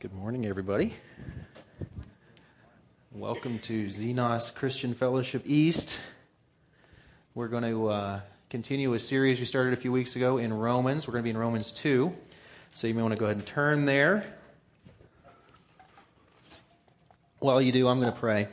Good morning, everybody. Welcome to Xenos Christian Fellowship East. We're going to continue a series we started a few weeks ago in Romans. We're going to be in Romans 2, so you may want to go ahead and turn there. While you do, I'm going to pray.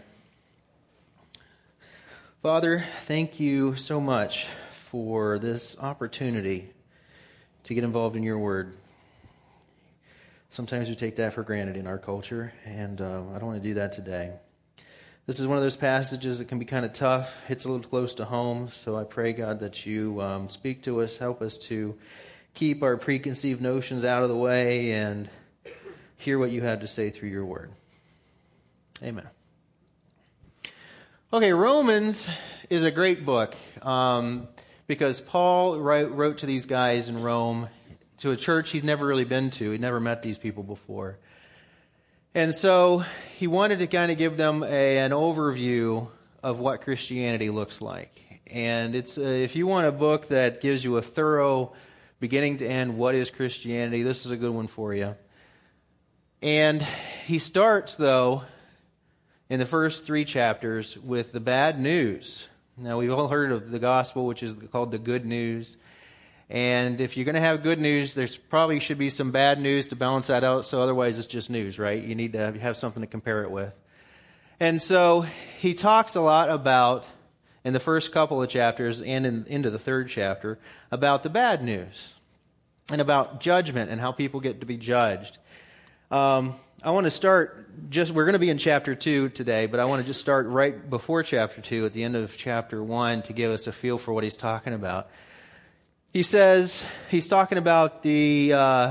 Father, thank you so much for this opportunity to get involved in your word. Sometimes we take that for granted in our culture, and I don't want to do that today. This is one of those passages that can be kind of tough, hits a little close to home, so I pray, God, that you speak to us, help us to keep our preconceived notions out of the way and hear what you have to say through your word. Amen. Okay, Romans is a great book because Paul wrote to these guys in Rome, to a church he's never really been to. He'd never met these people before. And so he wanted to kind of give them an overview of what Christianity looks like. And it's if you want a book that gives you a thorough beginning to end, what is Christianity, this is a good one for you. And he starts, though, in the first 3 chapters with the bad news. Now, we've all heard of the gospel, which is called the good news. And if you're going to have good news, there's probably should be some bad news to balance that out. So otherwise, it's just news, right? You need to have something to compare it with. And so he talks a lot about, in the first couple of chapters and into the 3rd chapter, about the bad news and about judgment and how people get to be judged. I want to start we're going to be in chapter 2 today, but I want to just start right before chapter 2 at the end of chapter 1 to give us a feel for what he's talking about. He says, he's talking about the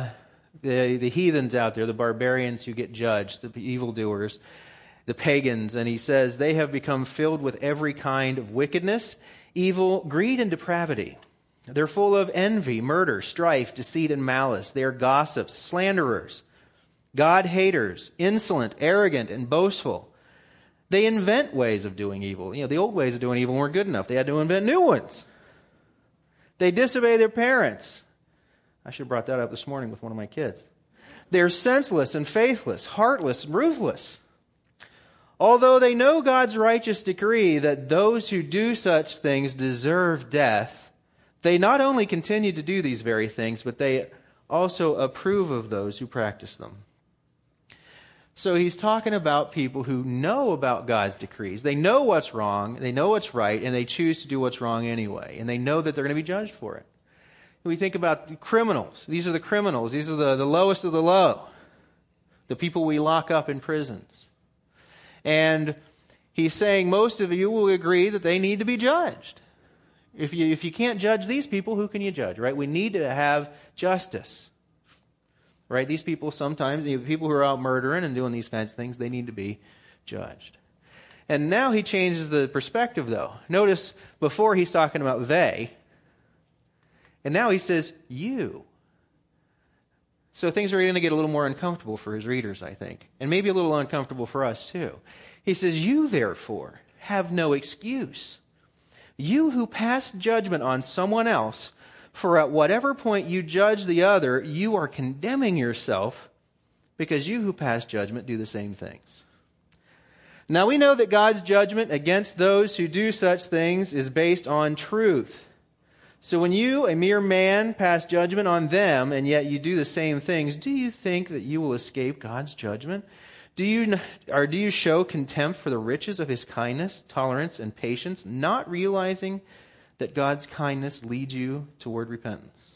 heathens out there, the barbarians who get judged, the evildoers, the pagans, and he says, they have become filled with every kind of wickedness, evil, greed, and depravity. They're full of envy, murder, strife, deceit, and malice. They are gossips, slanderers, God-haters, insolent, arrogant, and boastful. They invent ways of doing evil. The old ways of doing evil weren't good enough. They had to invent new ones. They disobey their parents. I should have brought that up this morning with one of my kids. They're senseless and faithless, heartless and ruthless. Although they know God's righteous decree that those who do such things deserve death, they not only continue to do these very things, but they also approve of those who practice them. So he's talking about people who know about God's decrees. They know what's wrong, they know what's right, and they choose to do what's wrong anyway. And they know that they're going to be judged for it. We think about the criminals. These are the criminals. These are the lowest of the low. The people we lock up in prisons. And he's saying most of you will agree that they need to be judged. If you can't judge these people, who can you judge, right? We need to have justice. Right? These people sometimes, people who are out murdering and doing these kinds of things, they need to be judged. And now he changes the perspective, though. Notice before he's talking about they, and now he says you. So things are going to get a little more uncomfortable for his readers, I think. And maybe a little uncomfortable for us, too. He says, you, therefore, have no excuse. You who pass judgment on someone else, for at whatever point you judge the other, you are condemning yourself, because you who pass judgment do the same things. Now we know that God's judgment against those who do such things is based on truth. So when you, a mere man, pass judgment on them, and yet you do the same things, do you think that you will escape God's judgment? Do you show contempt for the riches of his kindness, tolerance, and patience, not realizing that God's kindness leads you toward repentance?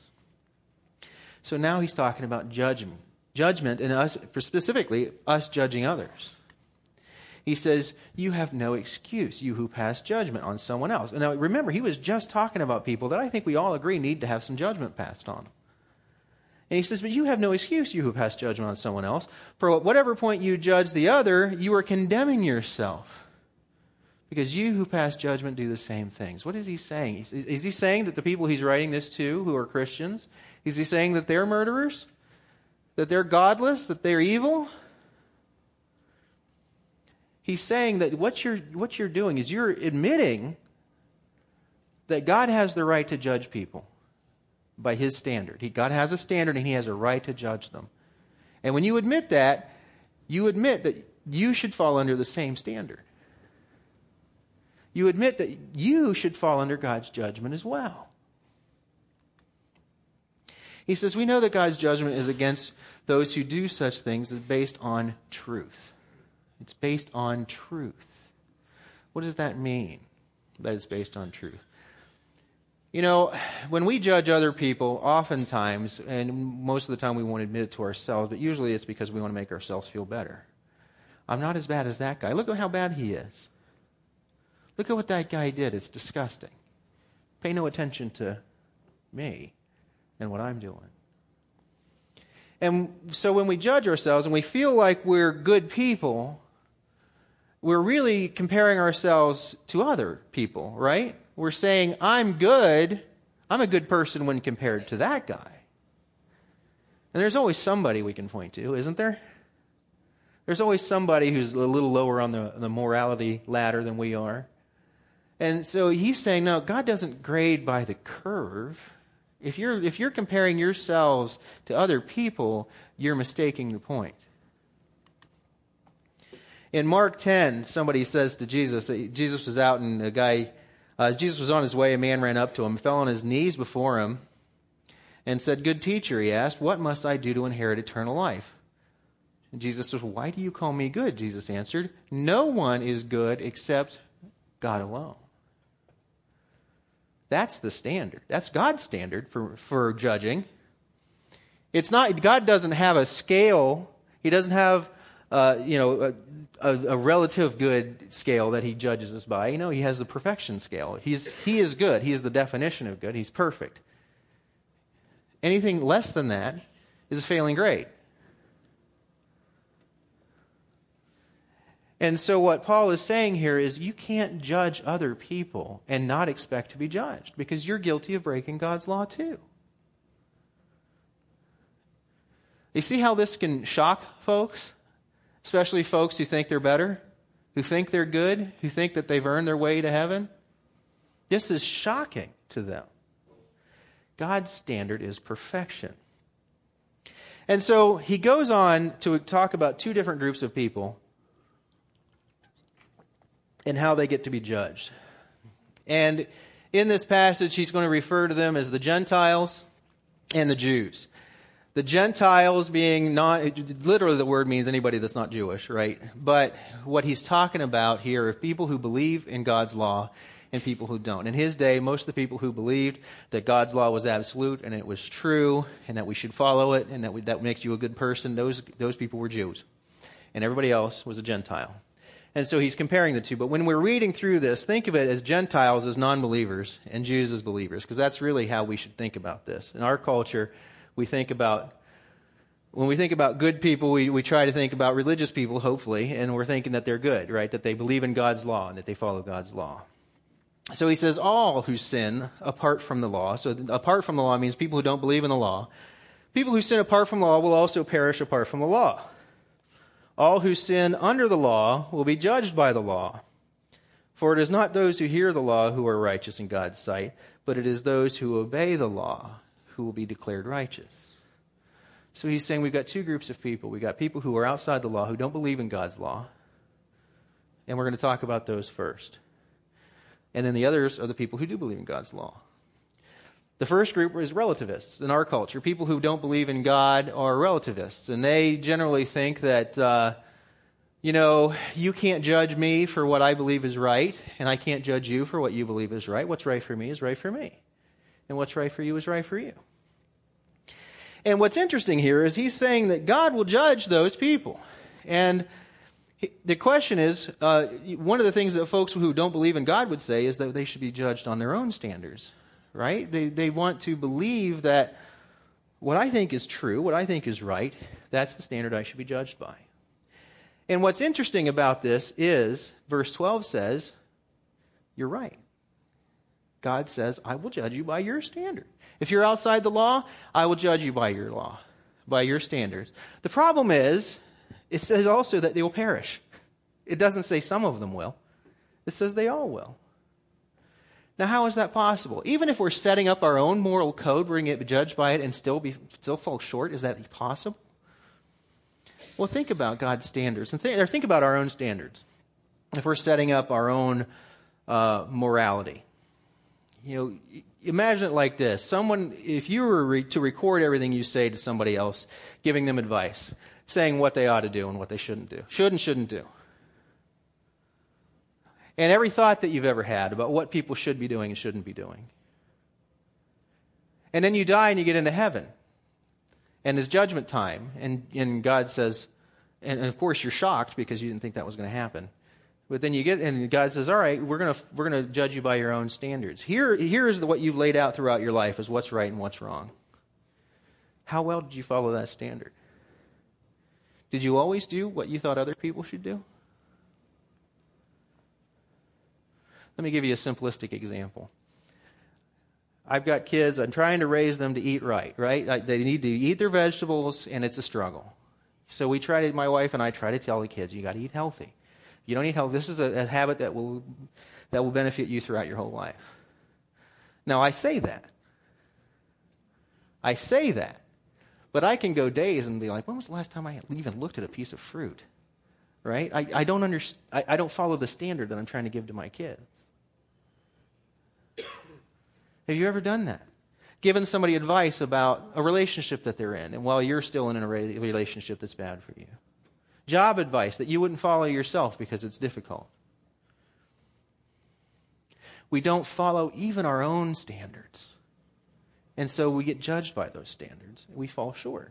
So now he's talking about judgment. Judgment, and us, specifically, us judging others. He says, you have no excuse, you who pass judgment on someone else. And now remember, he was just talking about people that I think we all agree need to have some judgment passed on them. And he says, but you have no excuse, you who pass judgment on someone else. For at whatever point you judge the other, you are condemning yourself. Because you who pass judgment do the same things. What is he saying? Is he saying that the people he's writing this to, who are Christians, is he saying that they're murderers? That they're godless? That they're evil? He's saying that what you're doing is you're admitting that God has the right to judge people by his standard. God has a standard and he has a right to judge them. And when you admit that you should fall under the same standard. You admit that you should fall under God's judgment as well. He says, we know that God's judgment is against those who do such things is based on truth. It's based on truth. What does that mean, that it's based on truth? You know, when we judge other people, oftentimes, and most of the time we won't admit it to ourselves, but usually it's because we want to make ourselves feel better. I'm not as bad as that guy. Look at how bad he is. Look at what that guy did. It's disgusting. Pay no attention to me and what I'm doing. And so when we judge ourselves and we feel like we're good people, we're really comparing ourselves to other people, right? We're saying, I'm good. I'm a good person when compared to that guy. And there's always somebody we can point to, isn't there? There's always somebody who's a little lower on the morality ladder than we are. And so he's saying, no, God doesn't grade by the curve. If you're comparing yourselves to other people, you're mistaking the point. In Mark 10, somebody says to Jesus, Jesus was out and as Jesus was on his way, a man ran up to him, fell on his knees before him, and said, "Good teacher," he asked, "what must I do to inherit eternal life?" And Jesus said, "Why do you call me good?" Jesus answered, "No one is good except God alone." That's the standard. That's God's standard for judging. It's not, God doesn't have a scale. He doesn't have a relative good scale that he judges us by. He has the perfection scale. He is good. He is the definition of good. He's perfect. Anything less than that is a failing grade. And so what Paul is saying here is you can't judge other people and not expect to be judged, because you're guilty of breaking God's law too. You see how this can shock folks? Especially folks who think they're better, who think they're good, who think that they've earned their way to heaven. This is shocking to them. God's standard is perfection. And so he goes on to talk about two different groups of people and how they get to be judged. And in this passage, he's going to refer to them as the Gentiles and the Jews. The Gentiles being literally the word means anybody that's not Jewish, right? But what he's talking about here are people who believe in God's law and people who don't. In his day, most of the people who believed that God's law was absolute and it was true and that we should follow it and that makes you a good person, those people were Jews. And everybody else was a Gentile. And so he's comparing the two. But when we're reading through this, think of it as Gentiles as non-believers and Jews as believers, because that's really how we should think about this. In our culture, when we think about good people, we try to think about religious people, hopefully, and we're thinking that they're good, right? That they believe in God's law and that they follow God's law. So he says, all who sin apart from the law. So apart from the law means people who don't believe in the law. People who sin apart from the law will also perish apart from the law. All who sin under the law will be judged by the law. For it is not those who hear the law who are righteous in God's sight, but it is those who obey the law who will be declared righteous. So he's saying we've got two groups of people. We've got people who are outside the law, who don't believe in God's law. And we're going to talk about those first. And then the others are the people who do believe in God's law. The first group is relativists in our culture. People who don't believe in God are relativists. And they generally think that, you can't judge me for what I believe is right, and I can't judge you for what you believe is right. What's right for me is right for me. And what's right for you is right for you. And what's interesting here is he's saying that God will judge those people. And the question is, one of the things that folks who don't believe in God would say is that they should be judged on their own standards, right? They want to believe that what I think is true, what I think is right, that's the standard I should be judged by. And what's interesting about this is, verse 12 says, you're right. God says, I will judge you by your standard. If you're outside the law, I will judge you by your law, by your standards. The problem is, it says also that they will perish. It doesn't say some of them will. It says they all will. Now, how is that possible? Even if we're setting up our own moral code, we're going to get judged by it and still fall short. Is that possible? Well, think about God's standards, and or think about our own standards. If we're setting up our own morality, imagine it like this: if you were to record everything you say to somebody else, giving them advice, saying what they ought to do and what they shouldn't do, shouldn't do, and every thought that you've ever had about what people should be doing and shouldn't be doing, and then you die and you get into heaven. And it's judgment time, and God says, and of course you're shocked because you didn't think that was going to happen. But then and God says, all right, we're gonna judge you by your own standards. Here is what you've laid out throughout your life as what's right and what's wrong. How well did you follow that standard? Did you always do what you thought other people should do? Let me give you a simplistic example. I've got kids. I'm trying to raise them to eat right? They need to eat their vegetables, and it's a struggle. So my wife and I try to tell the kids, you got to eat healthy. You don't eat healthy. This is a habit that will benefit you throughout your whole life. Now, I say that, but I can go days and be like, when was the last time I even looked at a piece of fruit? Right? I don't follow the standard that I'm trying to give to my kids. Have you ever done that? Given somebody advice about a relationship that they're in, and while you're still in a relationship that's bad for you. Job advice that you wouldn't follow yourself because it's difficult. We don't follow even our own standards. And so we get judged by those standards. We fall short.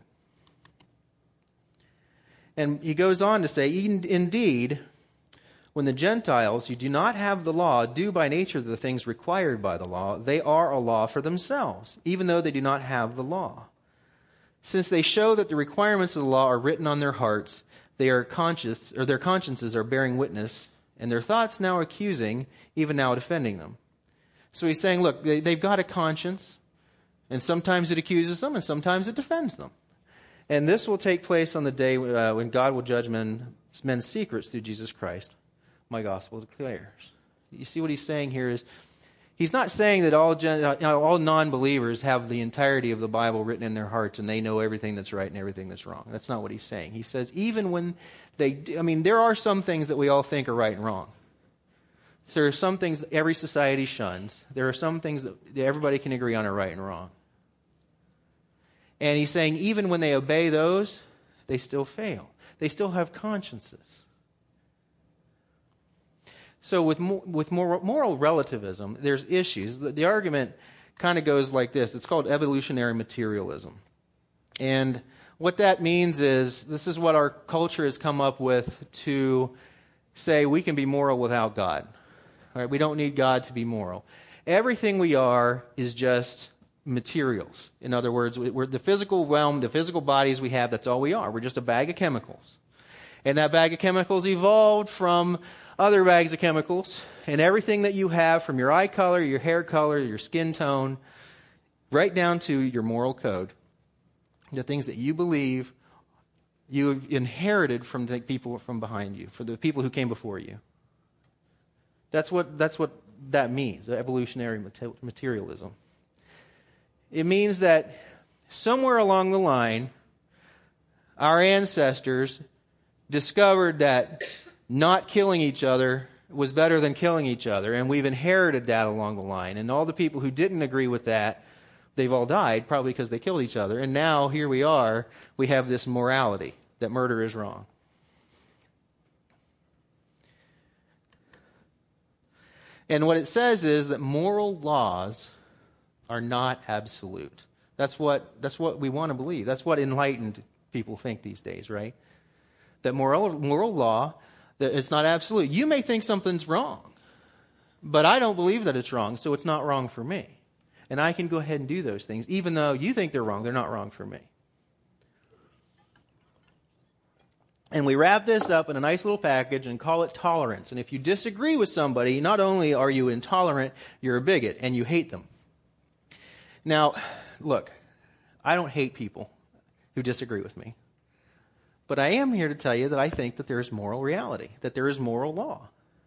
And he goes on to say, indeed, when the Gentiles, who do not have the law, do by nature the things required by the law, they are a law for themselves, even though they do not have the law. Since they show that the requirements of the law are written on their hearts, their consciences are bearing witness, and their thoughts now accusing, even now defending them. So he's saying, look, they've got a conscience, and sometimes it accuses them, and sometimes it defends them. And this will take place on the day when God will judge men's secrets through Jesus Christ. My gospel declares. You see what he's saying here is, he's not saying that all non-believers have the entirety of the Bible written in their hearts and they know everything that's right and everything that's wrong. That's not what he's saying. He says even when there are some things that we all think are right and wrong. So there are some things that every society shuns. There are some things that everybody can agree on are right and wrong. And he's saying even when they obey those, they still fail. They still have consciences. So with moral relativism, there's issues. The argument kind of goes like this. It's called evolutionary materialism. And what that means is, this is what our culture has come up with to say we can be moral without God. All right? We don't need God to be moral. Everything we are is just materials. In other words, we're the physical realm, the physical bodies we have, that's all we are. We're just a bag of chemicals. And that bag of chemicals evolved from other bags of chemicals, and everything that you have, from your eye color, your hair color, your skin tone, right down to your moral code, the things that you believe you've inherited from the people from behind you, from the people who came before you. That's what that means, evolutionary materialism. It means that somewhere along the line, our ancestors discovered that not killing each other was better than killing each other, and we've inherited that along the line. And all the people who didn't agree with that, they've all died, probably because they killed each other. And now, here we are, we have this morality, that murder is wrong. And what it says is that moral laws are not absolute. That's what we want to believe. That's what enlightened people think these days, right? That moral law, that it's not absolute. You may think something's wrong, but I don't believe that it's wrong, so it's not wrong for me. And I can go ahead and do those things. Even though you think they're wrong, they're not wrong for me. And we wrap this up in a nice little package and call it tolerance. And if you disagree with somebody, not only are you intolerant, you're a bigot, and you hate them. Now, look, I don't hate people who disagree with me. But I am here to tell you that I think that there is moral reality, that there is moral law.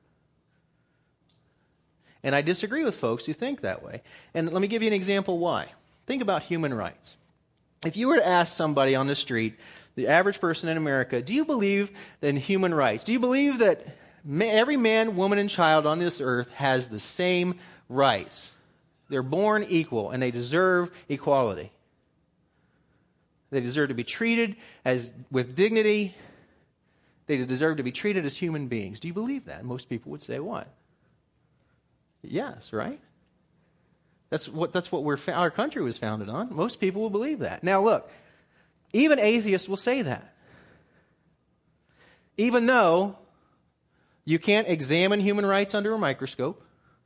And I disagree with folks who think that way. And let me give you an example why. Think about human rights. If you were to ask somebody on the street, the average person in America, do you believe in human rights? Do you believe that every man, woman, and child on this earth has the same rights? They're born equal, and they deserve equality. They deserve to be treated with dignity. They deserve to be treated as human beings. Do you believe that? Most people would say what? Yes, right? That's what our country was founded on. Most people will believe that. Now look, even atheists will say that. Even though you can't examine human rights under a microscope,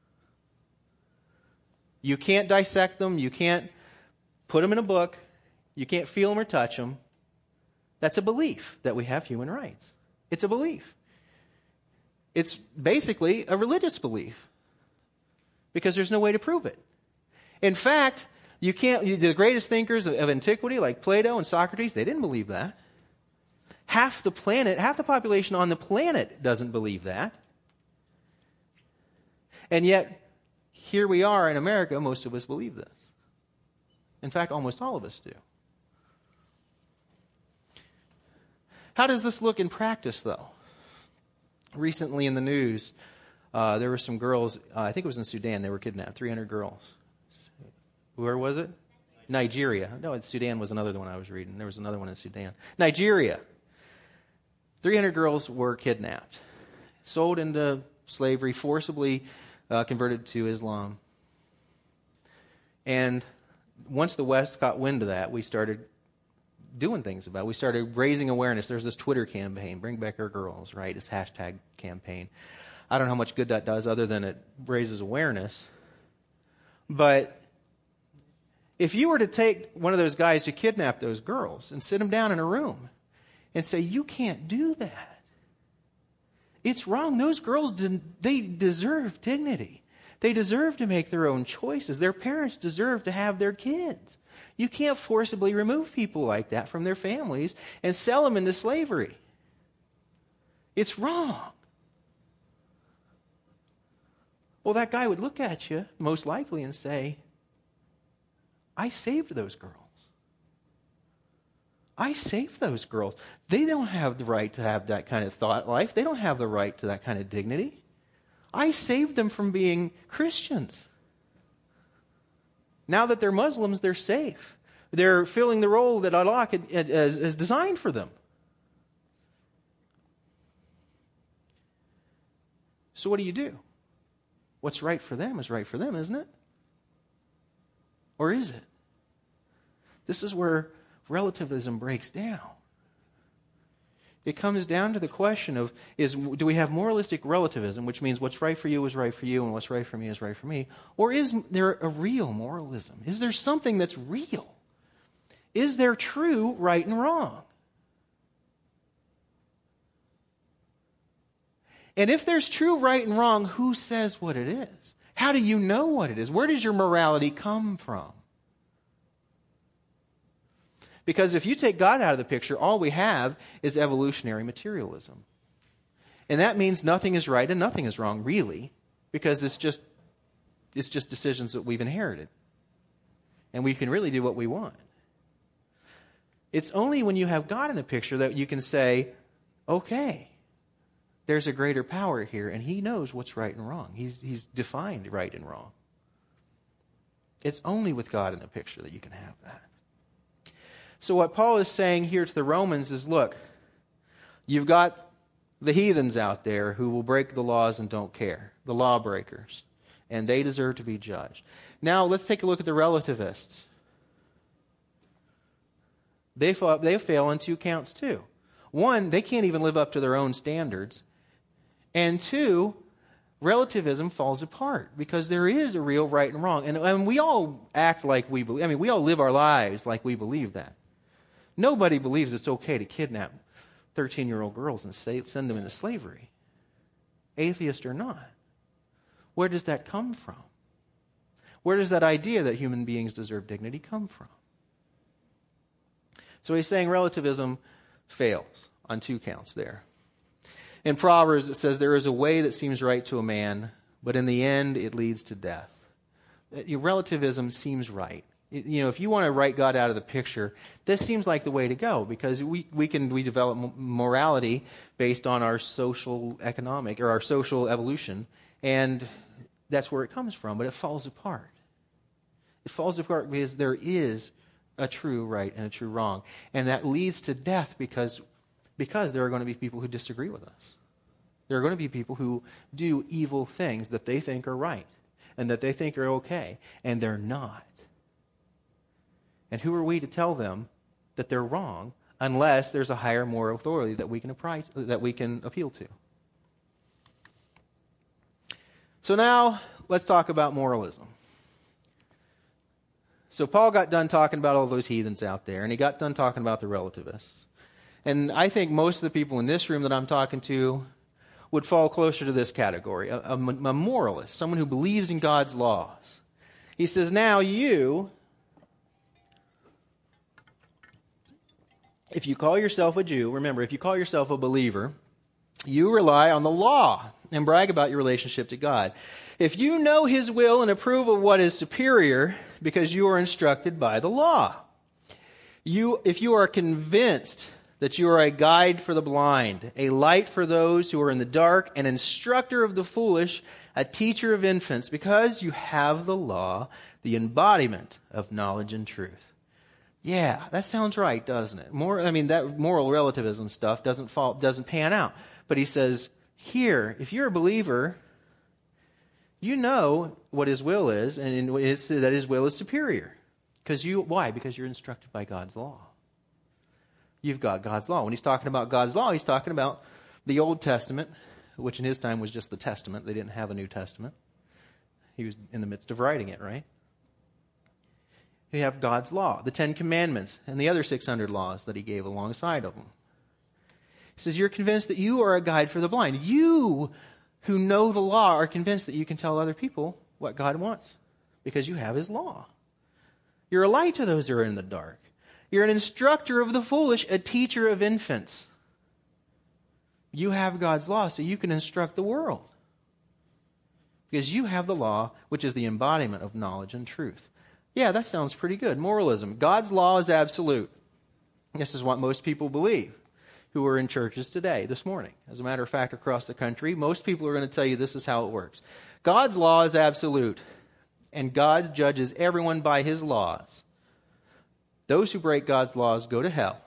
you can't dissect them, you can't put them in a book, you can't feel them or touch them. That's a belief that we have human rights. It's a belief. It's basically a religious belief because there's no way to prove it. In fact, the greatest thinkers of antiquity, like Plato and Socrates, they didn't believe that. Half the population on the planet doesn't believe that. And yet, here we are in America, most of us believe this. In fact, almost all of us do. How does this look in practice, though? Recently in the news, there were some girls, I think it was in Sudan, they were kidnapped, 300 girls. Where was it? Nigeria. No, Sudan was another one I was reading. There was another one in Sudan. Nigeria. 300 girls were kidnapped, sold into slavery, forcibly converted to Islam. And once the West got wind of that, we started doing things about it. We started raising awareness. There's this Twitter campaign, Bring Back Our Girls, right? This hashtag campaign. I don't know how much good that does other than it raises awareness. But if you were to take one of those guys who kidnapped those girls and sit them down in a room and say, you can't do that. It's wrong. Those girls, they deserve dignity. They deserve to make their own choices. Their parents deserve to have their kids. You can't forcibly remove people like that from their families and sell them into slavery. It's wrong. Well, that guy would look at you, most likely, and say, I saved those girls. I saved those girls. They don't have the right to have that kind of thought life. They don't have the right to that kind of dignity. I saved them from being Christians. Now that they're Muslims, they're safe. They're filling the role that Allah has designed for them. So what do you do? What's right for them is right for them, isn't it? Or is it? This is where relativism breaks down. It comes down to the question of, do we have moralistic relativism, which means what's right for you is right for you and what's right for me is right for me? Or is there a real moralism? Is there something that's real? Is there true right and wrong? And if there's true right and wrong, who says what it is? How do you know what it is? Where does your morality come from? Because if you take God out of the picture, all we have is evolutionary materialism. And that means nothing is right and nothing is wrong, really, because it's just decisions that we've inherited. And we can really do what we want. It's only when you have God in the picture that you can say, okay, there's a greater power here, and He knows what's right and wrong. He's defined right and wrong. It's only with God in the picture that you can have that. So what Paul is saying here to the Romans is, look, you've got the heathens out there who will break the laws and don't care, the lawbreakers, and they deserve to be judged. Now let's take a look at the relativists. They fail on two counts too. One, they can't even live up to their own standards. And two, relativism falls apart because there is a real right and wrong. And we all act like we believe. I mean, we all live our lives like we believe that. Nobody believes it's okay to kidnap 13-year-old girls and send them into slavery, atheist or not. Where does that come from? Where does that idea that human beings deserve dignity come from? So he's saying relativism fails on two counts there. In Proverbs, it says, there is a way that seems right to a man, but in the end, it leads to death. Your relativism seems right. If you want to write God out of the picture, this seems like the way to go, because we develop morality based on our social economic or our social evolution, and that's where it comes from. But it falls apart. It falls apart because there is a true right and a true wrong, and that leads to death because there are going to be people who disagree with us. There are going to be people who do evil things that they think are right and that they think are okay, and they're not. And who are we to tell them that they're wrong unless there's a higher moral authority that we can appeal to? So now let's talk about moralism. So Paul got done talking about all those heathens out there, and he got done talking about the relativists. And I think most of the people in this room that I'm talking to would fall closer to this category, a moralist, someone who believes in God's laws. He says, now you, if you call yourself a Jew, remember, if you call yourself a believer, you rely on the law and brag about your relationship to God. If you know His will and approve of what is superior because you are instructed by the law, if you are convinced that you are a guide for the blind, a light for those who are in the dark, an instructor of the foolish, a teacher of infants, because you have the law, the embodiment of knowledge and truth. Yeah, that sounds right, doesn't it? That moral relativism stuff doesn't pan out. But he says, here, if you're a believer, you know what His will is, and that His will is superior. Why? Because you're instructed by God's law. You've got God's law. When he's talking about God's law, he's talking about the Old Testament, which in his time was just the Testament. They didn't have a New Testament. He was in the midst of writing it, right? You have God's law, the 10 Commandments, and the other 600 laws that He gave alongside of them. He says, you're convinced that you are a guide for the blind. You who know the law are convinced that you can tell other people what God wants because you have His law. You're a light to those who are in the dark. You're an instructor of the foolish, a teacher of infants. You have God's law so you can instruct the world. Because you have the law, which is the embodiment of knowledge and truth. Yeah, that sounds pretty good. Moralism. God's law is absolute. This is what most people believe who are in churches today, this morning. As a matter of fact, across the country, most people are going to tell you this is how it works. God's law is absolute, and God judges everyone by His laws. Those who break God's laws go to hell.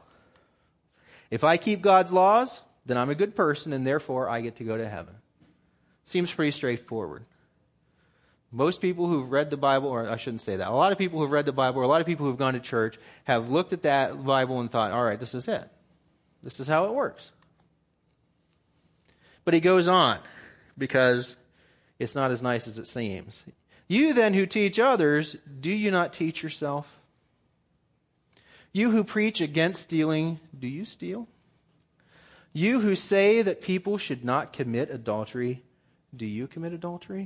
If I keep God's laws, then I'm a good person, and therefore I get to go to heaven. Seems pretty straightforward. Most people who've read the Bible, or I shouldn't say that, a lot of people who've read the Bible, or a lot of people who've gone to church, have looked at that Bible and thought, all right, this is it. This is how it works. But he goes on, because it's not as nice as it seems. You then who teach others, do you not teach yourself? You who preach against stealing, do you steal? You who say that people should not commit adultery, do you commit adultery?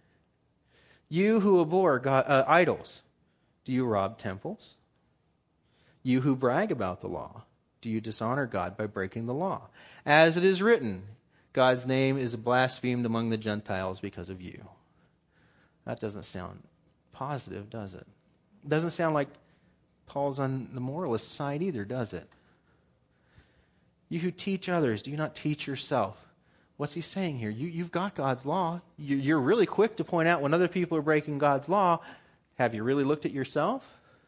You who abhor idols, do you rob temples? You who brag about the law, do you dishonor God by breaking the law? As it is written, God's name is blasphemed among the Gentiles because of you. That doesn't sound positive, does it? It doesn't sound like Paul's on the moralist side either, does it? You who teach others, do you not teach yourself? What's he saying here? You've got God's law. You're really quick to point out when other people are breaking God's law. Have you really looked at yourself?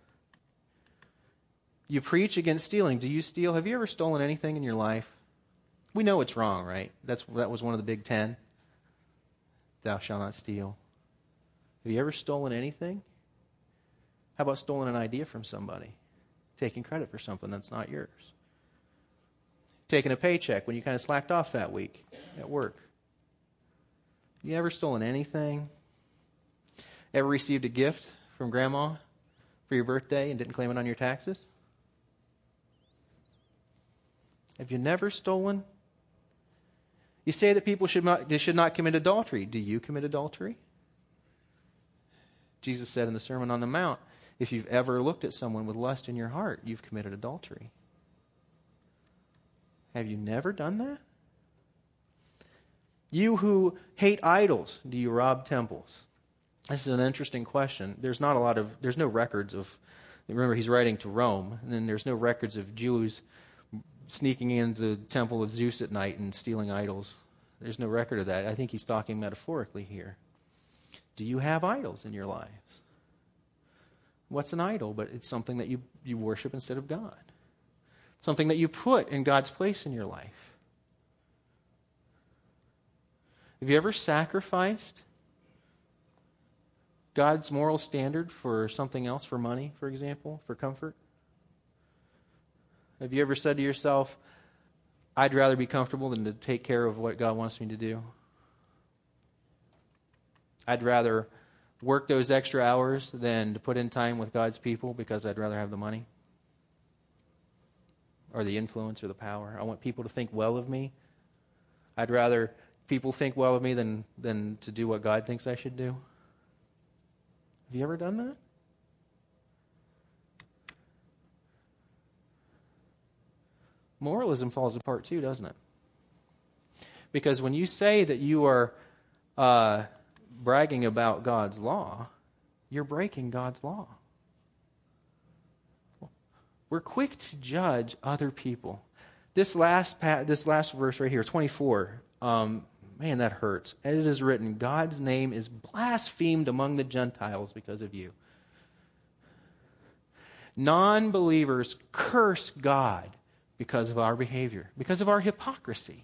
You preach against stealing. Do you steal? Have you ever stolen anything in your life? We know it's wrong, right? That was one of the big 10. Thou shalt not steal. Have you ever stolen anything? How about stolen an idea from somebody? Taking credit for something that's not yours. Taking a paycheck when you kind of slacked off that week at work. You ever stolen anything? Ever received a gift from grandma for your birthday and didn't claim it on your taxes? Have you never stolen? You say that people should not commit adultery. Do you commit adultery? Jesus said in the Sermon on the Mount, if you've ever looked at someone with lust in your heart, you've committed adultery. Have you never done that? You who hate idols, do you rob temples? This is an interesting question. There's no records of, remember he's writing to Rome, and then there's no records of Jews sneaking into the temple of Zeus at night and stealing idols. There's no record of that. I think he's talking metaphorically here. Do you have idols in your lives? What's an idol? But it's something that you worship instead of God. Something that you put in God's place in your life. Have you ever sacrificed God's moral standard for something else, for money, for example, for comfort? Have you ever said to yourself, I'd rather be comfortable than to take care of what God wants me to do? I'd rather work those extra hours than to put in time with God's people because I'd rather have the money or the influence or the power. I want people to think well of me. I'd rather people think well of me than to do what God thinks I should do. Have you ever done that? Moralism falls apart too, doesn't it? Because when you say that you are bragging about God's law, you're breaking God's law. We're quick to judge other people. This last verse right here, 24, man, that hurts. It is written, God's name is blasphemed among the Gentiles because of you. Non-believers curse God because of our behavior, because of our hypocrisy.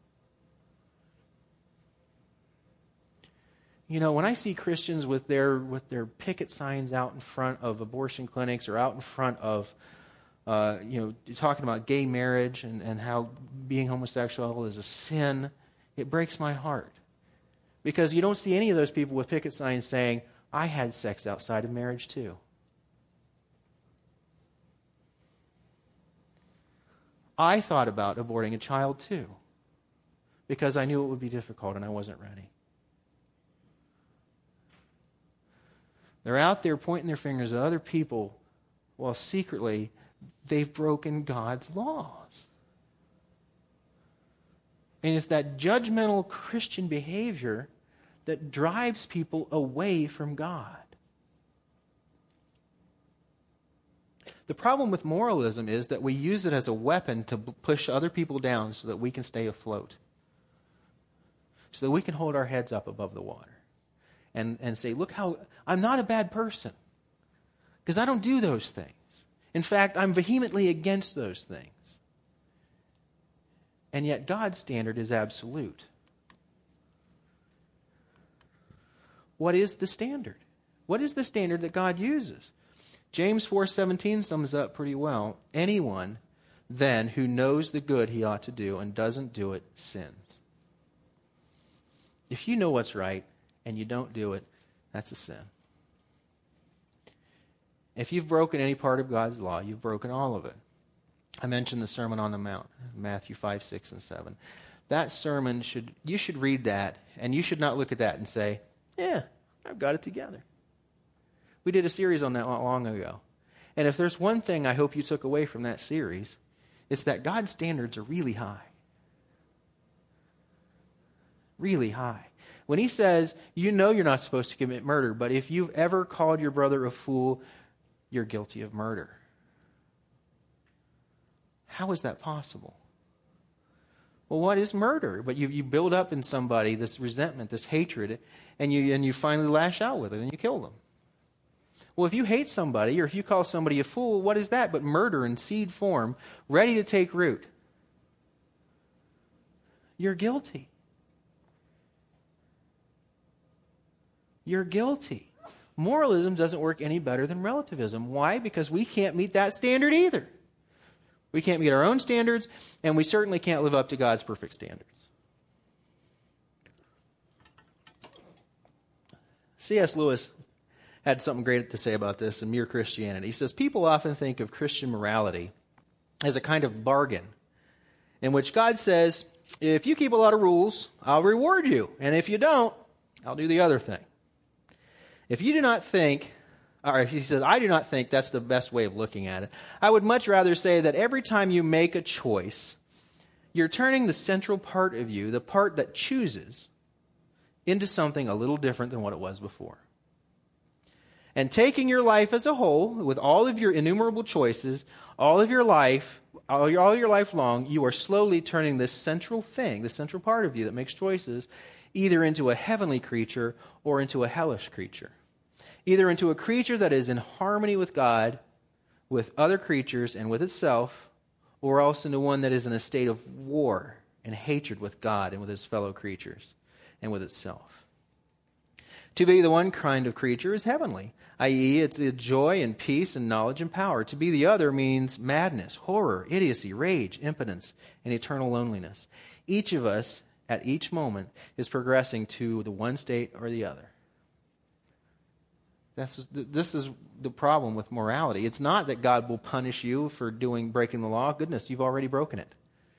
You know, when I see Christians with their picket signs out in front of abortion clinics or out in front of, talking about gay marriage and how being homosexual is a sin, it breaks my heart. Because you don't see any of those people with picket signs saying, I had sex outside of marriage too. I thought about aborting a child too, because I knew it would be difficult and I wasn't ready. They're out there pointing their fingers at other people while secretly they've broken God's laws. And it's that judgmental Christian behavior that drives people away from God. The problem with moralism is that we use it as a weapon to push other people down so that we can stay afloat. So that we can hold our heads up above the water. And say, look how, I'm not a bad person. Because I don't do those things. In fact, I'm vehemently against those things. And yet God's standard is absolute. What is the standard? What is the standard that God uses? James 4:17 sums it up pretty well. Anyone, then, who knows the good he ought to do and doesn't do it, sins. If you know what's right and you don't do it, that's a sin. If you've broken any part of God's law, you've broken all of it. I mentioned the Sermon on the Mount, Matthew 5, 6, and 7. That sermon, you should read that, and you should not look at that and say, yeah, I've got it together. We did a series on that not long ago. And if there's one thing I hope you took away from that series, it's that God's standards are really high. Really high. When he says, you know you're not supposed to commit murder, but if you've ever called your brother a fool, you're guilty of murder. How is that possible? Well, what is murder? But you build up in somebody this resentment, this hatred, and you finally lash out with it and you kill them. Well, if you hate somebody or if you call somebody a fool, what is that but murder in seed form, ready to take root? You're guilty. You're guilty. Moralism doesn't work any better than relativism. Why? Because we can't meet that standard either. We can't meet our own standards, and we certainly can't live up to God's perfect standards. C.S. Lewis had something great to say about this in Mere Christianity. He says, people often think of Christian morality as a kind of bargain in which God says, if you keep a lot of rules, I'll reward you. And if you don't, I'll do the other thing. If you do not think, or he says, I do not think that's the best way of looking at it. I would much rather say that every time you make a choice, you're turning the central part of you, the part that chooses, into something a little different than what it was before. And taking your life as a whole, with all of your innumerable choices, all your life long, you are slowly turning this central thing, this central part of you that makes choices, either into a heavenly creature or into a hellish creature. Either into a creature that is in harmony with God, with other creatures, and with itself, or else into one that is in a state of war and hatred with God and with his fellow creatures and with itself. To be the one kind of creature is heavenly, i.e., it's the joy and peace and knowledge and power. To be the other means madness, horror, idiocy, rage, impotence, and eternal loneliness. Each of us, at each moment, is progressing to the one state or the other. This is the problem with morality. It's not that God will punish you for breaking the law. Goodness, you've already broken it.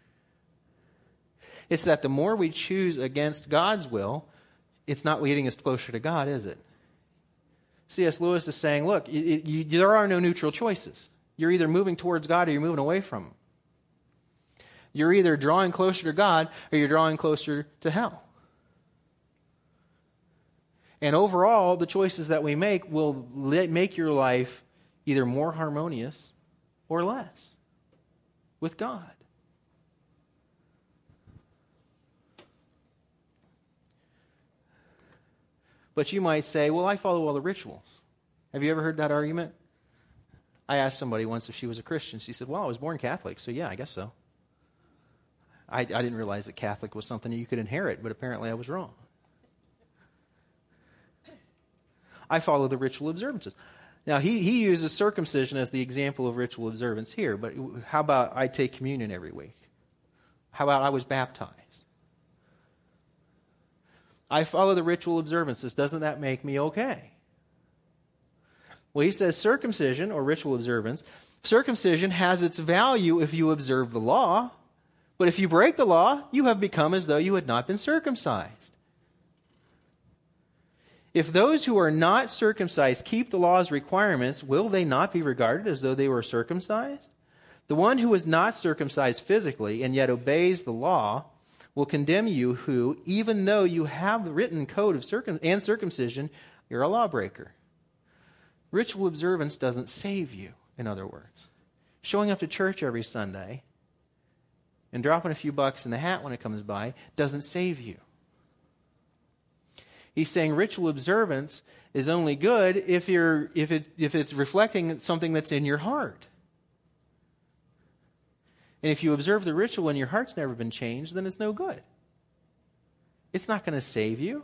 It's that the more we choose against God's will, it's not leading us closer to God, is it? C.S. Lewis is saying, look, there are no neutral choices. You're either moving towards God or you're moving away from Him. You're either drawing closer to God or you're drawing closer to hell. And overall, the choices that we make will make your life either more harmonious or less with God. But you might say, well, I follow all the rituals. Have you ever heard that argument? I asked somebody once if she was a Christian. She said, well, I was born Catholic, so yeah, I guess so. I didn't realize that Catholic was something you could inherit, but apparently I was wrong. I follow the ritual observances. Now, he uses circumcision as the example of ritual observance here, but how about I take communion every week? How about I was baptized? I follow the ritual observances. Doesn't that make me okay? Well, he says circumcision, or ritual observance, circumcision has its value if you observe the law, but if you break the law, you have become as though you had not been circumcised. If those who are not circumcised keep the law's requirements, will they not be regarded as though they were circumcised? The one who is not circumcised physically and yet obeys the law will condemn you who, even though you have the written code of circumcision, you're a lawbreaker. Ritual observance doesn't save you, in other words. Showing up to church every Sunday and dropping a few bucks in the hat when it comes by doesn't save you. He's saying ritual observance is only good if it's reflecting something that's in your heart. And if you observe the ritual and your heart's never been changed, then it's no good. It's not going to save you.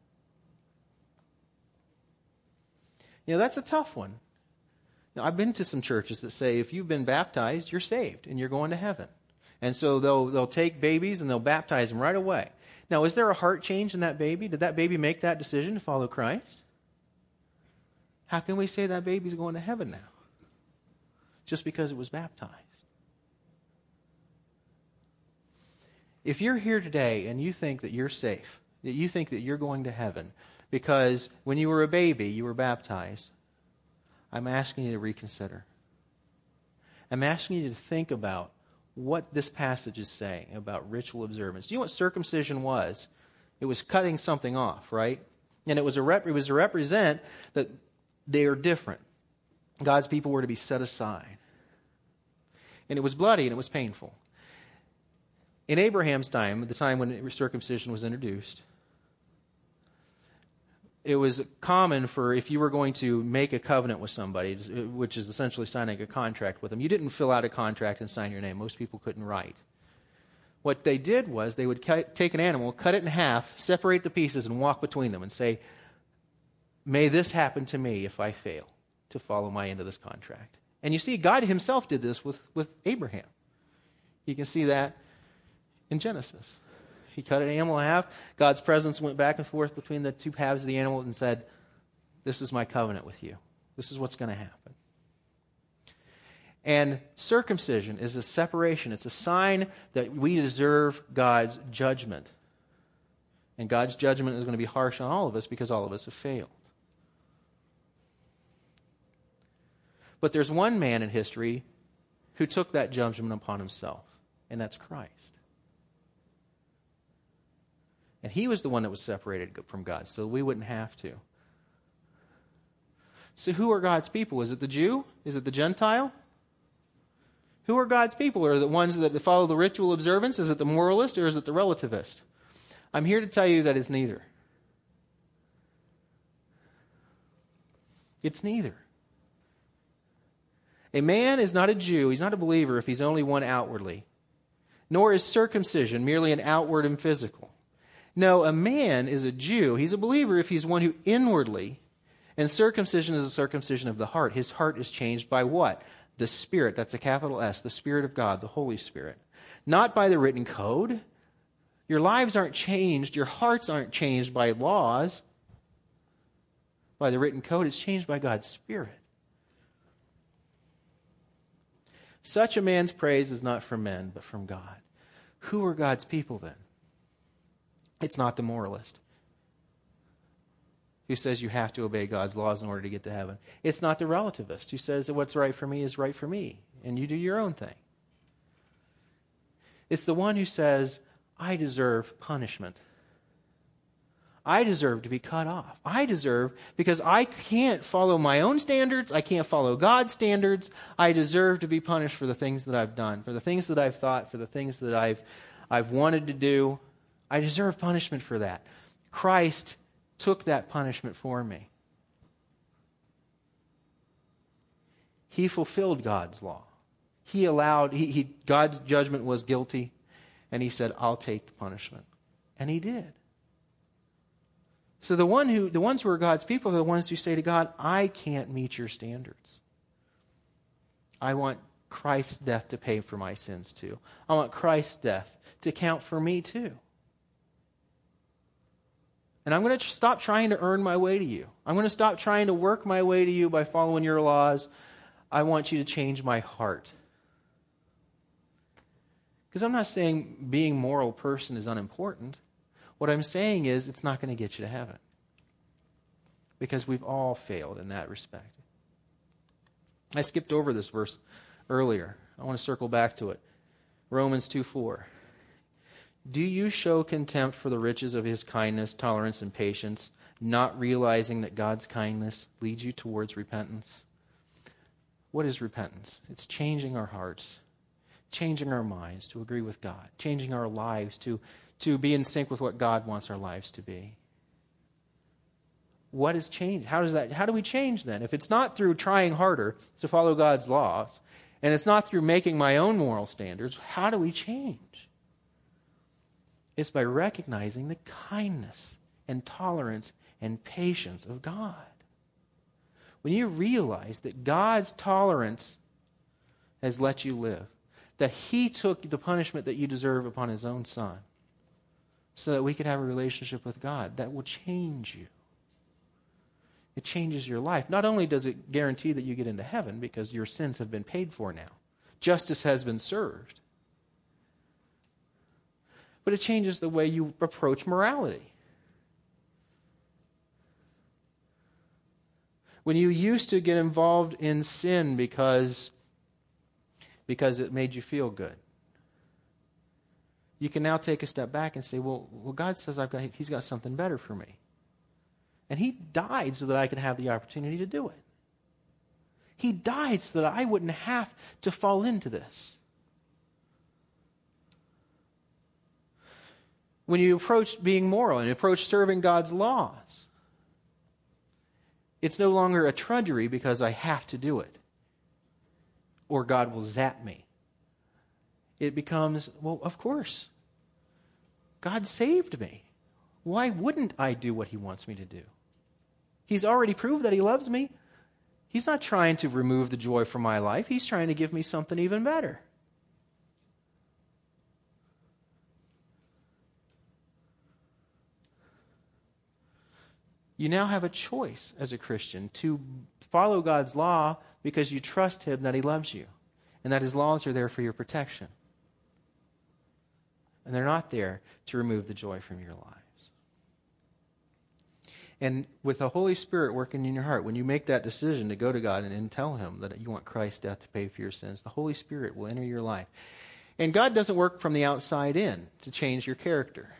You know, that's a tough one. Now, I've been to some churches that say if you've been baptized, you're saved and you're going to heaven. And so they'll take babies and they'll baptize them right away. Now, is there a heart change in that baby? Did that baby make that decision to follow Christ? How can we say that baby's going to heaven now? Just because it was baptized. If you're here today and you think that you're safe, that you think that you're going to heaven because when you were a baby you were baptized, I'm asking you to reconsider. I'm asking you to think about what this passage is saying about ritual observance. Do you know what circumcision was? It was cutting something off, right? And it was to represent that they are different. God's people were to be set aside. And it was bloody and it was painful. In Abraham's time, the time when circumcision was introduced, it was common for if you were going to make a covenant with somebody, which is essentially signing a contract with them, you didn't fill out a contract and sign your name. Most people couldn't write. What they did was they would take an animal, cut it in half, separate the pieces, and walk between them and say, may this happen to me if I fail to follow my end of this contract. And you see, God himself did this with Abraham. You can see that in Genesis. He cut an animal in half. God's presence went back and forth between the two halves of the animal and said, this is my covenant with you. This is what's going to happen. And circumcision is a separation. It's a sign that we deserve God's judgment. And God's judgment is going to be harsh on all of us because all of us have failed. But there's one man in history who took that judgment upon himself, and that's Christ. And he was the one that was separated from God, so we wouldn't have to. So who are God's people? Is it the Jew? Is it the Gentile? Who are God's people? Are the ones that follow the ritual observance? Is it the moralist or is it the relativist? I'm here to tell you that it's neither. It's neither. A man is not a Jew, he's not a believer if he's only one outwardly. Nor is circumcision merely an outward and physical. No, a man is a Jew, he's a believer if he's one who inwardly, and circumcision is a circumcision of the heart. His heart is changed by what? The Spirit, that's a capital S, the Spirit of God, the Holy Spirit. Not by the written code. Your lives aren't changed, your hearts aren't changed by laws, by the written code. It's changed by God's Spirit. Such a man's praise is not from men, but from God. Who are God's people then? It's not the moralist who says you have to obey God's laws in order to get to heaven. It's not the relativist who says that what's right for me is right for me, and you do your own thing. It's the one who says, I deserve punishment. I deserve to be cut off. I deserve, because I can't follow my own standards, I can't follow God's standards, I deserve to be punished for the things that I've done, for the things that I've thought, for the things that I've wanted to do. I deserve punishment for that. Christ took that punishment for me. He fulfilled God's law. He allowed, God's judgment was guilty, and he said, I'll take the punishment. And he did. So the ones who are God's people are the ones who say to God, I can't meet your standards. I want Christ's death to pay for my sins too. I want Christ's death to count for me too. And I'm going to stop trying to earn my way to you. I'm going to stop trying to work my way to you by following your laws. I want you to change my heart. Because I'm not saying being a moral person is unimportant. What I'm saying is it's not going to get you to heaven. Because we've all failed in that respect. I skipped over this verse earlier. I want to circle back to it. Romans 2:4. Do you show contempt for the riches of his kindness, tolerance, and patience, not realizing that God's kindness leads you towards repentance? What is repentance? It's changing our hearts, changing our minds to agree with God, changing our lives to be in sync with what God wants our lives to be. What is change? How do we change then? If it's not through trying harder to follow God's laws, and it's not through making my own moral standards, how do we change? It's by recognizing the kindness and tolerance and patience of God. When you realize that God's tolerance has let you live, that he took the punishment that you deserve upon his own Son, so that we could have a relationship with God, that will change you. It changes your life. Not only does it guarantee that you get into heaven because your sins have been paid for now, justice has been served, but it changes the way you approach morality. When you used to get involved in sin because it made you feel good, you can now take a step back and say, well, God says he's got something better for me. And he died so that I could have the opportunity to do it. He died so that I wouldn't have to fall into this. When you approach being moral and approach serving God's laws, it's no longer a drudgery because I have to do it, or God will zap me. It becomes, well, of course, God saved me. Why wouldn't I do what he wants me to do? He's already proved that he loves me. He's not trying to remove the joy from my life. He's trying to give me something even better. You now have a choice as a Christian to follow God's law because you trust him that he loves you and that his laws are there for your protection. And they're not there to remove the joy from your lives. And with the Holy Spirit working in your heart, when you make that decision to go to God and tell him that you want Christ's death to pay for your sins, the Holy Spirit will enter your life. And God doesn't work from the outside in to change your character.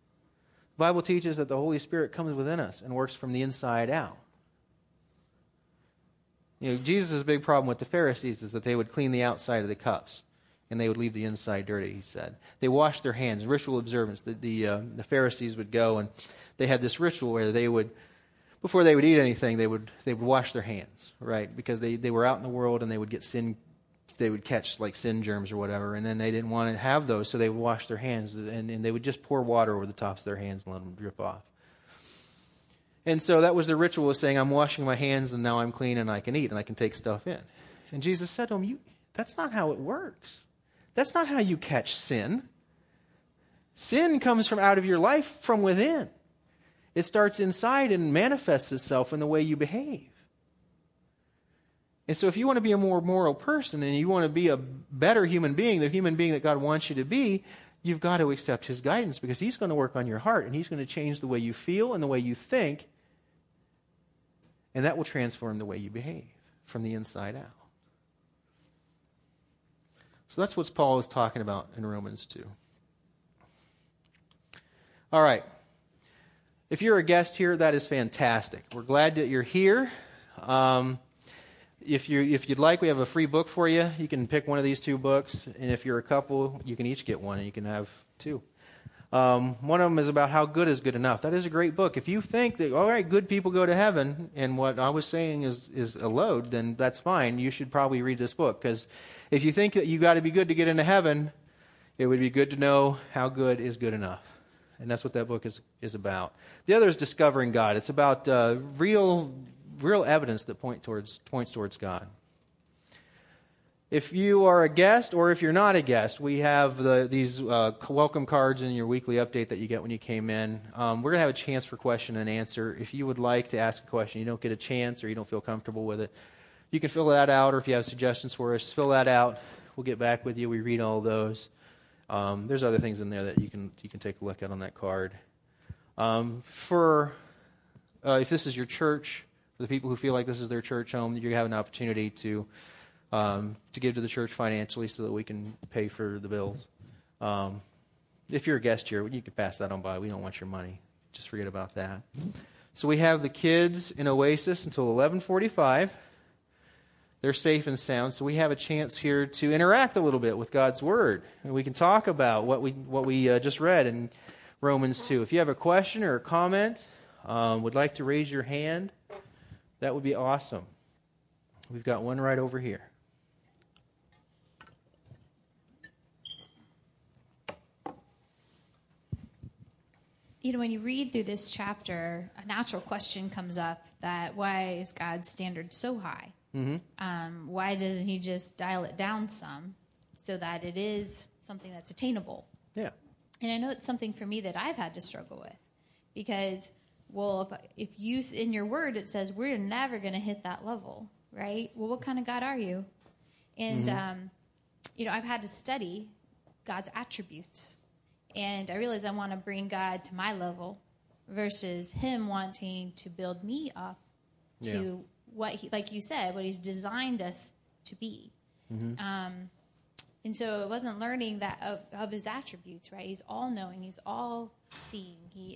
The Bible teaches that the Holy Spirit comes within us and works from the inside out. Jesus' big problem with the Pharisees is that they would clean the outside of the cups, and they would leave the inside dirty, he said. They washed their hands, ritual observance. The Pharisees would go, and they had this ritual where they would, before they would eat anything, they would wash their hands, right? Because they were out in the world, and they would get sin, they would catch like sin germs or whatever, and then they didn't want to have those, so they would wash their hands, and they would just pour water over the tops of their hands and let them drip off. And so that was the ritual of saying, I'm washing my hands, and now I'm clean, and I can eat, and I can take stuff in. And Jesus said to him, that's not how it works. That's not how you catch sin. Sin comes from out of your life from within. It starts inside and manifests itself in the way you behave. And so if you want to be a more moral person and you want to be a better human being, the human being that God wants you to be, you've got to accept his guidance, because he's going to work on your heart, and he's going to change the way you feel and the way you think, and that will transform the way you behave from the inside out. So that's what Paul is talking about in Romans 2. All right. If you're a guest here, that is fantastic. We're glad that you're here. If you'd like, we have a free book for you. You can pick one of these two books, and if you're a couple, you can each get one, and you can have two. One of them is about how good is good enough. That is a great book. If you think that, all right, good people go to heaven, and what I was saying is a load, then that's fine. You should probably read this book, because if you think that you got to be good to get into heaven, it would be good to know how good is good enough. And that's what that book is about. The other is Discovering God. It's about real evidence that points towards God. If you are a guest, or if you're not a guest, we have these welcome cards in your weekly update that you get when you came in. We're going to have a chance for question and answer. If you would like to ask a question, you don't get a chance, or you don't feel comfortable with it, you can fill that out, or if you have suggestions for us, fill that out. We'll get back with you. We read all of those. There's other things in there that you can take a look at on that card. If this is your church, for the people who feel like this is their church home, you have an opportunity to give to the church financially so that we can pay for the bills. If you're a guest here, you can pass that on by. We don't want your money. Just forget about that. So we have the kids in Oasis until 11:45. They're safe and sound, so we have a chance here to interact a little bit with God's Word. And we can talk about what we just read in Romans 2. If you have a question or a comment, would like to raise your hand, that would be awesome. We've got one right over here. When you read through this chapter, a natural question comes up that why is God's standard so high? Mm-hmm. Why doesn't he just dial it down some so that it is something that's attainable? Yeah. And I know it's something for me that I've had to struggle with because, if you, in your word, it says we're never going to hit that level, right? Well, what kind of God are you? And, I've had to study God's attributes. And I realize I want to bring God to my level versus him wanting to build me up to what he, like you said, what he's designed us to be. Mm-hmm. And so it wasn't learning that of his attributes, right? He's all knowing. He's all seeing.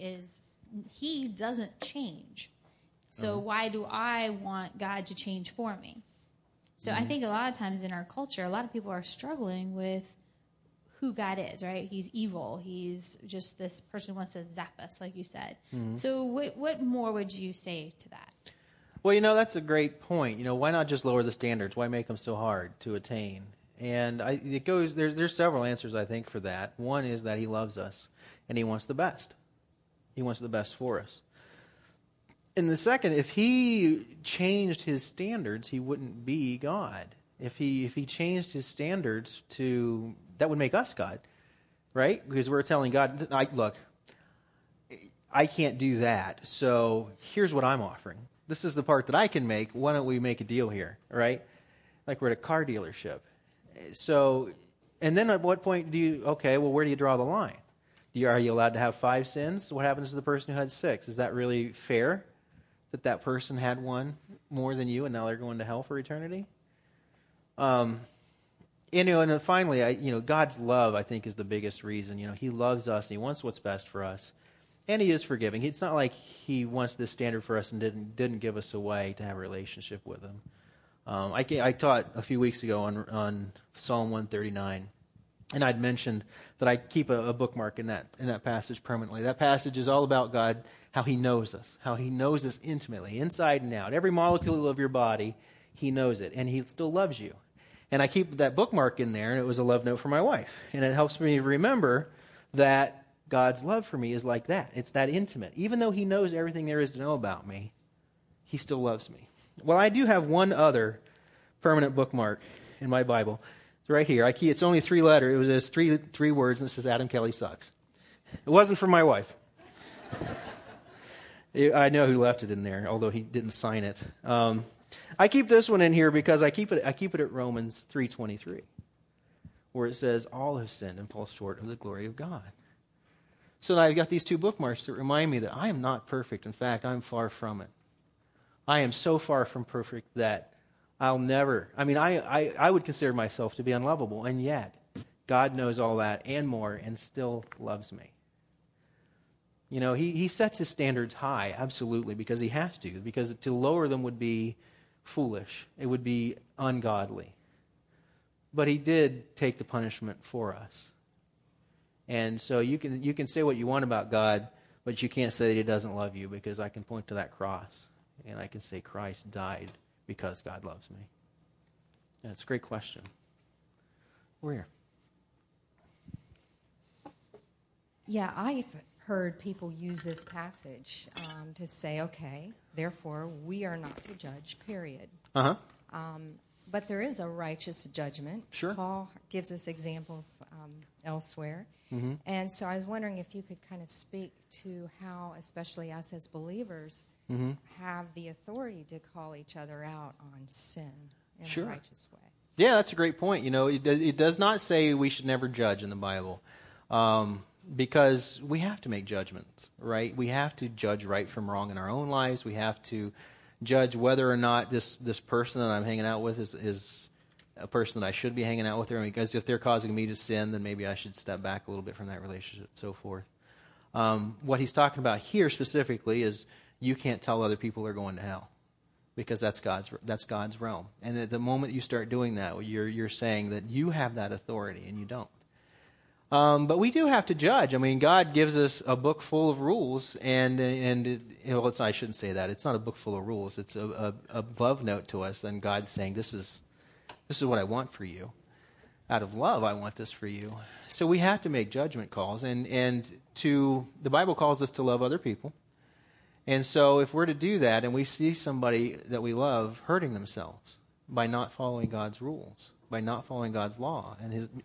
He doesn't change. So why do I want God to change for me? So I think a lot of times in our culture, a lot of people are struggling with who God is, right? He's evil. He's just this person who wants to zap us, like you said. Mm-hmm. So what more would you say to that? Well, that's a great point. Why not just lower the standards? Why make them so hard to attain? And there's several answers, I think, for that. One is that he loves us, and he wants the best. He wants the best for us. And the second, if he changed his standards, he wouldn't be God. If he changed his standards that would make us God, right? Because we're telling God, look, I can't do that, so here's what I'm offering. This is the part that I can make. Why don't we make a deal here, right? Like we're at a car dealership. So, and then at what point where do you draw the line? Are you allowed to have 5 sins? What happens to the person who had 6? Is that really fair that person had one more than you and now they're going to hell for eternity? And then finally, God's love, I think, is the biggest reason. He loves us and he wants what's best for us. And he is forgiving. It's not like he wants this standard for us and didn't give us a way to have a relationship with him. I taught a few weeks ago on Psalm 139, and I'd mentioned that I keep a bookmark in that passage permanently. That passage is all about God, how He knows us intimately, inside and out. Every molecule of your body, He knows it, and He still loves you. And I keep that bookmark in there, and it was a love note for my wife. And it helps me remember that God's love for me is like that. It's that intimate. Even though He knows everything there is to know about me, He still loves me. Well, I do have one other permanent bookmark in my Bible. It's right here. It's only 3 letters. It was just three words, and it says Adam Kelly sucks. It wasn't for my wife. I know who left it in there, although he didn't sign it. I keep this one in here because I keep it at Romans 3:23, where it says, all have sinned and fall short of the glory of God. So now I've got these 2 bookmarks that remind me that I am not perfect. In fact, I'm far from it. I am so far from perfect that I'll never, I would consider myself to be unlovable, and yet God knows all that and more and still loves me. You know, he sets His standards high, absolutely, because He has to, because to lower them would be foolish. It would be ungodly. But He did take the punishment for us. And so you can say what you want about God, but you can't say that He doesn't love you, because I can point to that cross and I can say Christ died because God loves me. That's a great question. Where? Yeah, I've heard people use this passage to say, okay, therefore we are not to judge, period. Uh-huh. But there is a righteous judgment. Sure. Paul gives us examples elsewhere. Mm-hmm. And so I was wondering if you could kind of speak to how, especially us as believers, Mm-hmm. have the authority to call each other out on sin in Sure. a righteous way. Yeah, that's a great point. You know, it does not say we should never judge in the Bible, because we have to make judgments, right? We have to judge right from wrong in our own lives. We have to judge whether or not this person that I'm hanging out with is a person that I should be hanging out with, because if they're causing me to sin, then maybe I should step back a little bit from that relationship, so forth. What he's talking about here specifically is you can't tell other people they're going to hell, because that's God's realm. And at the moment you start doing that, you're saying that you have that authority, and you don't. But we do have to judge. I mean, God gives us a book full of rules, and I shouldn't say that. It's not a book full of rules. It's a love note to us. And God's saying, this is what I want for you. Out of love, I want this for you. So we have to make judgment calls, and the Bible calls us to love other people. And so if we're to do that, and we see somebody that we love hurting themselves by not following God's rules, by not following God's law,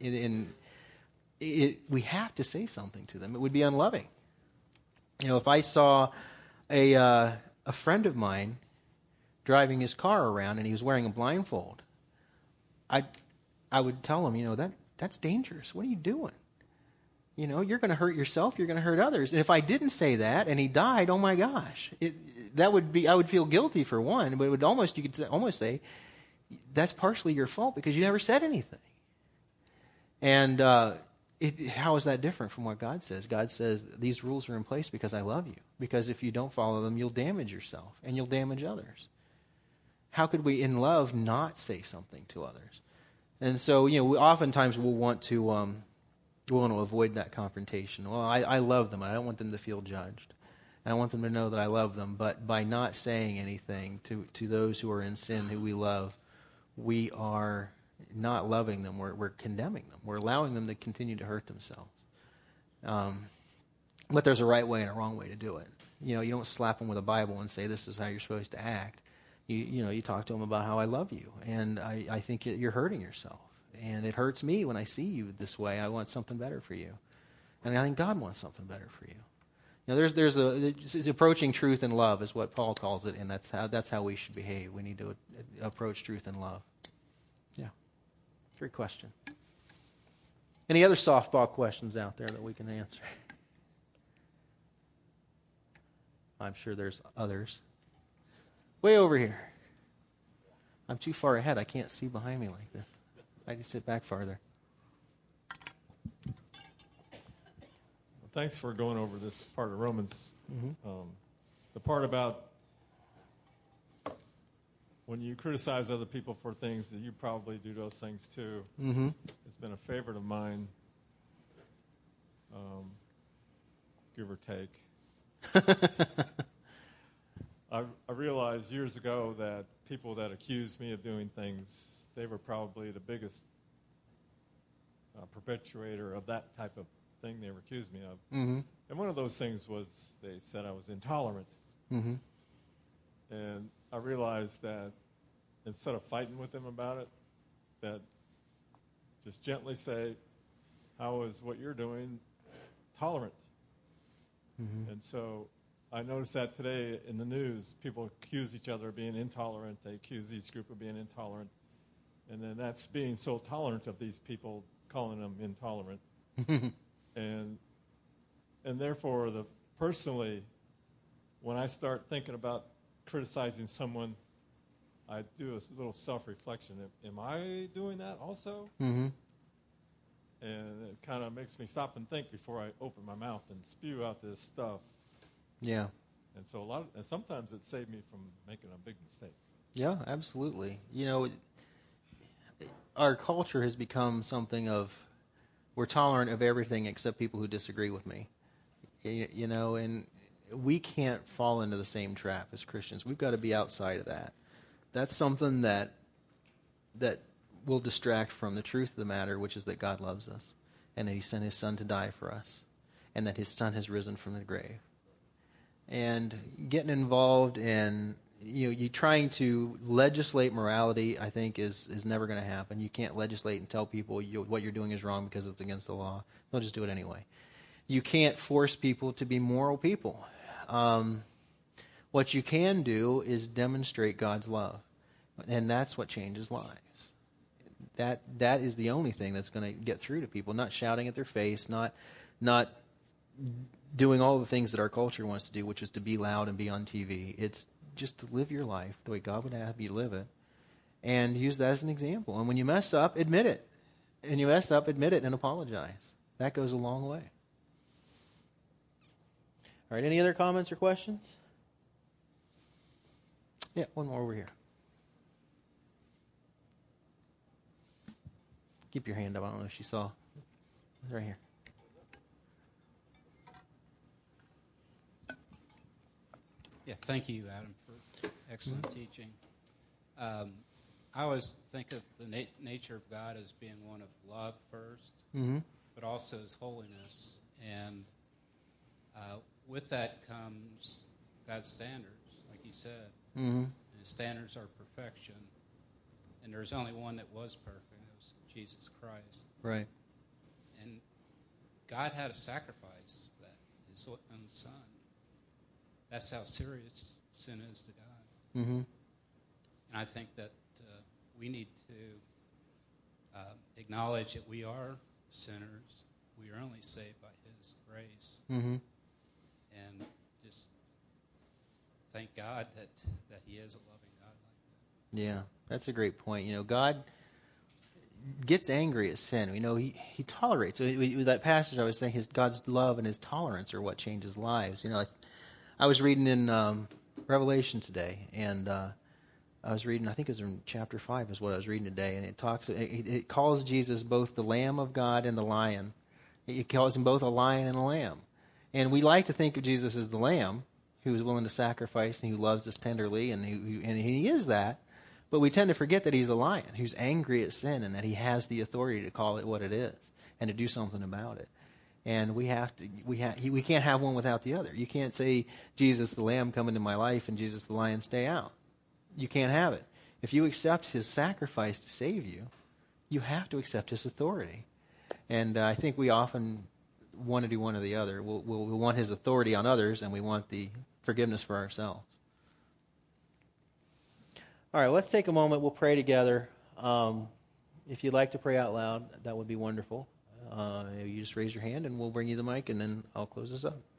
we have to say something to them. It would be unloving. You know, if I saw a friend of mine driving his car around and he was wearing a blindfold, I would tell him, you know, that's dangerous. What are you doing? You know, you're going to hurt yourself. You're going to hurt others. And if I didn't say that and he died, oh my gosh, I would feel guilty for one. But you could almost say that's partially your fault because you never said anything. And how is that different from what God says? God says these rules are in place because I love you. Because if you don't follow them, you'll damage yourself and you'll damage others. How could we, in love, not say something to others? And so, you know, oftentimes we'll want to avoid that confrontation. Well, I love them. I don't want them to feel judged. And I want them to know that I love them. But by not saying anything to those who are in sin, who we love, we are not loving them. We're condemning them. We're allowing them to continue to hurt themselves. But there's a right way and a wrong way to do it. You know, you don't slap them with a Bible and say this is how you're supposed to act. You talk to them about how I love you, and I think you're hurting yourself. And it hurts me when I see you this way. I want something better for you. And I think God wants something better for you. You know, there's approaching truth in love is what Paul calls it, and that's how we should behave. We need to approach truth in love. Yeah. Great question. Any other softball questions out there that we can answer? I'm sure there's others. Way over here. I'm too far ahead. I can't see behind me like this. I just sit back farther. Well, thanks for going over this part of Romans. Mm-hmm. The part about when you criticize other people for things, that you probably do those things too. Mm-hmm. It's been a favorite of mine, give or take. I realized years ago that people that accused me of doing things, they were probably the biggest perpetuator of that type of thing they were accused me of. Mm-hmm. And one of those things was they said I was intolerant. Mm-hmm. And I realized that instead of fighting with them about it, that just gently say, how is what you're doing tolerant? Mm-hmm. And so I noticed that today in the news, people accuse each other of being intolerant. They accuse each group of being intolerant. And then that's being so tolerant of these people, calling them intolerant. and therefore, personally, when I start thinking about criticizing someone, I do a little self-reflection. Am I doing that also? Mm-hmm. And it kind of makes me stop and think before I open my mouth and spew out this stuff. Yeah. And so and sometimes it saved me from making a big mistake. Yeah, absolutely. You know, our culture has become something of, we're tolerant of everything except people who disagree with me. You know, and we can't fall into the same trap as Christians. We've got to be outside of that. That's something that will distract from the truth of the matter, which is that God loves us, and that He sent His Son to die for us, and that His Son has risen from the grave. And getting involved in, you trying to legislate morality, I think, is never going to happen. You can't legislate and tell people what you're doing is wrong because it's against the law. They'll just do it anyway. You can't force people to be moral people. What you can do is demonstrate God's love, and that's what changes lives. That is the only thing that's going to get through to people. Not shouting at their face, not doing all the things that our culture wants to do, which is to be loud and be on TV. It's just to live your life the way God would have you live it, and use that as an example. And when you mess up, admit it. And you mess up, admit it, and apologize. That goes a long way. All right, any other comments or questions? Yeah, one more over here. Keep your hand up. I don't know if she saw. It's right here. Yeah, thank you, Adam, for excellent teaching. I always think of the nature of God as being one of love first, but also His holiness. And with that comes God's standards, like He said. And His standards are perfection. And there's only one that was perfect. It was Jesus Christ. Right. And God had to sacrifice that, His own Son. That's how serious sin is to God. Mm-hmm. And I think that we need to acknowledge that we are sinners. We are only saved by His grace. Mm-hmm. And just thank God that He is a loving God like that. Yeah, that's a great point. You know, God gets angry at sin. We know He tolerates. With that passage I was saying, God's love and His tolerance are what changes lives. You know, like I was reading in Revelation today, and I was reading, I think it was in chapter 5 is what I was reading today, and it calls Jesus both the Lamb of God and the Lion. It calls Him both a lion and a lamb. And we like to think of Jesus as the Lamb, who is willing to sacrifice and who loves us tenderly, and He is that. But we tend to forget that He's a lion who's angry at sin, and that He has the authority to call it what it is and to do something about it. And we can't have one without the other. You can't say, Jesus the Lamb, come into my life, and Jesus the Lion, stay out. You can't have it. If you accept His sacrifice to save you, you have to accept His authority. And I think we often want to do one or the other. We'll want His authority on others, and we want the forgiveness for ourselves. All right, let's take a moment. We'll pray together. If you'd like to pray out loud, that would be wonderful. You just raise your hand, and we'll bring you the mic, and then I'll close this up.